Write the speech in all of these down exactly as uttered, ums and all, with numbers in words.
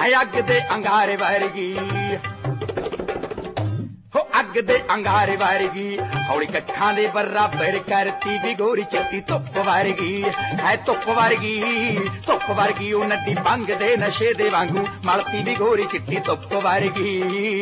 ਹੈ ਅੱਗ ਦੇ ਅੰਗਾਰੇ ਵਰਗੀ ਹੋ ਅੱਗ ਦੇ ਅੰਗਾਰੇ ਵਰਗੀ ਹੌਲੀ ਕੱਖਾਂ ਦੇ ਬਰਾਬਰ ਕਰਤੀ ਵੀ ਗੋਰੀ ਚਿੱਟੀ ਧੁੱਪ ਵਰਗੀ ਹੈ ਧੁੱਪ ਵਰਗੀ ਧੁੱਪ ਵਰਗੀ ਉਹ ਨੱਡੀ ਭੰਗ ਦੇ ਨਸ਼ੇ ਦੇ ਵਾਂਗੂ ਮਲਤੀ ਵੀ ਗੋਰੀ ਚਿੱਟੀ ਧੁੱਪ ਵਰਗੀ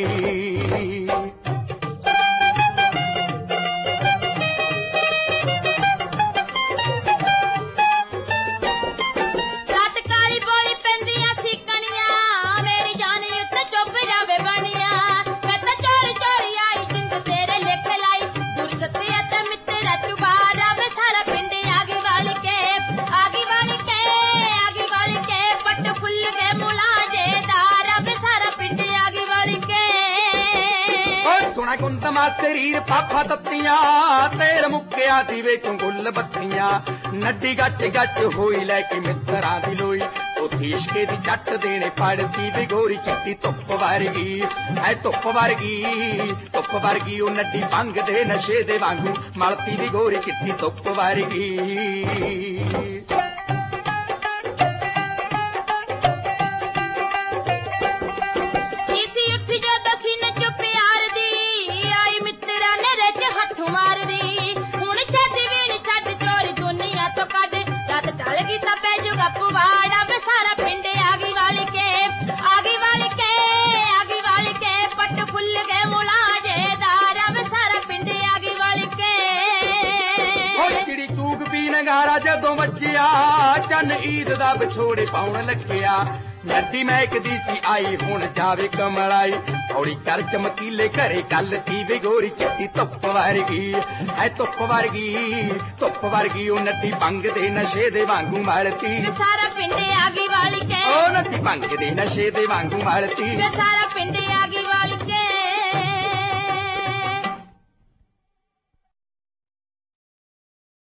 ਕੁੰਦਮਾ ਸਰੀਰ ਪਾਪਾ ਤੱਤੀਆਂ ਤੇਲ ਮੁੱਕਿਆ ਦੀ ਵਿੱਚੋਂ ਗੁੱਲ ਬੱਤੀਆਂ ਨੱਡੀ ਗੱਚ ਗੱਚ ਹੋਈ ਲੈ ਕੇ ਮਿੱਤਰਾਂ ਦੀ ਲੋਈ ਉਹ ਇਸ਼ਕੇ ਦੀ ਜੱਟ ਦੇਣੇ ਪੜਦੀ ਵੀ ਗੋਰੀ ਚਿੱਟੀ ਧੁੱਪ ਵਰਗੀ ਐ ਧੁੱਪ ਵਰਗੀ ਧੁੱਪ ਵਰਗੀ ਉਹ ਨੱਡੀ ਭੰਗ ਦੇ ਨਸ਼ੇ ਦੇ ਵਾਂਗੂ ਮਲਤੀ ਵੀ ਗੋਰੀ ਚਿੱਟੀ ਧੁੱਪ ਵਰਗੀ ਨਗਾਰਾ ਜਦੋਂ ਵੱਜਿਆ ਚੰਨ ਈਦ ਦਾ ਵਿਛੋੜੇ ਪਾਉਣ ਲੱਗਿਆ ਨੱਡੀ ਮਹਿਕਦੀ ਸੀ ਆਈ ਹੁਣ ਜਾਵੇ ਕਮਲਾਈ ਹੌਲੀ ਕਰ ਚਮਕੀਲੇ ਘਰੇ ਕੱਲ ਤੀ ਵੀ ਗੋਰੀ ਚਿੱਟੀ ਧੁੱਪ ਵਰਗੀ ਹੈ ਧੁੱਪ ਵਰਗੀ ਧੁੱਪ ਵਰਗੀ ਉਹ ਨੱਡੀ ਭੰਗ ਦੇ ਨਸ਼ੇ ਦੇ ਵਾਂਗੂ ਮਲਤੀ ਸਾਰਾ ਪਿੰਡ ਆਗੀ ਵਾਲੀ ਕੇ ਉਹ ਨੱਡੀ ਭੰਗ ਦੇ ਨਸ਼ੇ ਦੇ ਵਾਂਗੂ ਮਲਤੀ ਸਾਰਾ ਪਿੰਡ